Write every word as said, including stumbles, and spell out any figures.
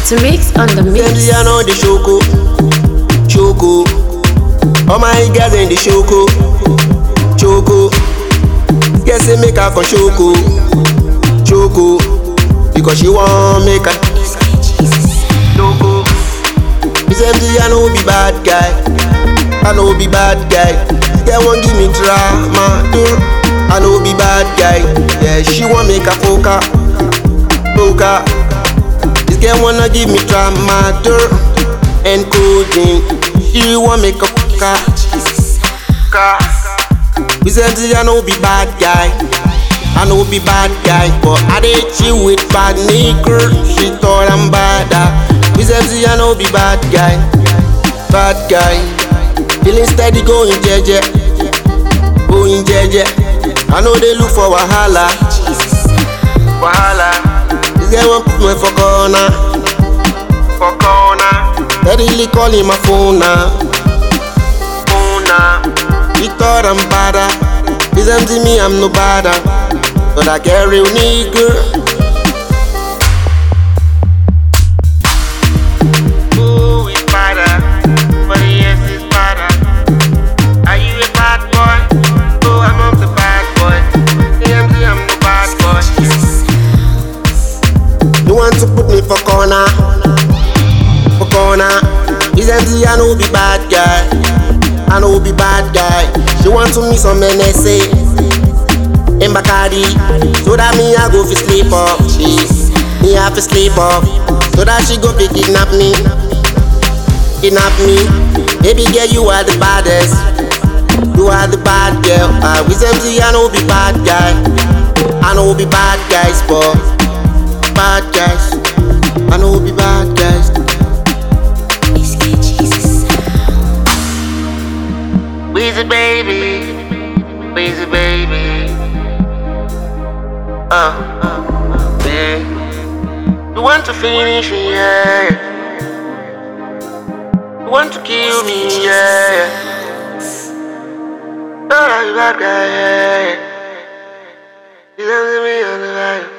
Tariq's on the mix. Them I know the Shoko, Shoko. All my girls in the Shoko, Shoko. Guess they make her for Shoko, Shoko. Because she want make her Shoko. This M C I know be bad guy, I know be bad guy. They won't give me drama, too. I know be bad guy. Yeah, she want make a poker, poker. This girl wanna give me drama, too. And coding, she want make a poker, poker. This M C I know be bad guy, I know be bad guy. But I did chill with bad nigger. She thought I'm bad. This M C I know be bad guy, bad guy. Feeling steady, going jeje, going jeje. I know they look for wahala, wahala. This guy want put me for corner, for corner. Steadily calling my phone now, phone now. He thought I'm badder. This M C me, I'm no badder. But I get real nigga. To put me for corner, for corner. This M C I know be bad guy, I know be bad guy. She want to meet some N S A in Bacardi, so that me I go fi sleep off. She, me I fi sleep off, so that she go fi kidnap me, kidnap me. Baby girl, you are the baddest, you are the bad girl. Uh, with M C I know be bad guy, I know be bad guys, but bad guys, I know be bad guys. Weezy baby, Weezy baby. Uh, uh, yeah. You want to finish me, yeah. You want to kill me, yeah. Oh, you bad guy, yeah. You don't see me on the line.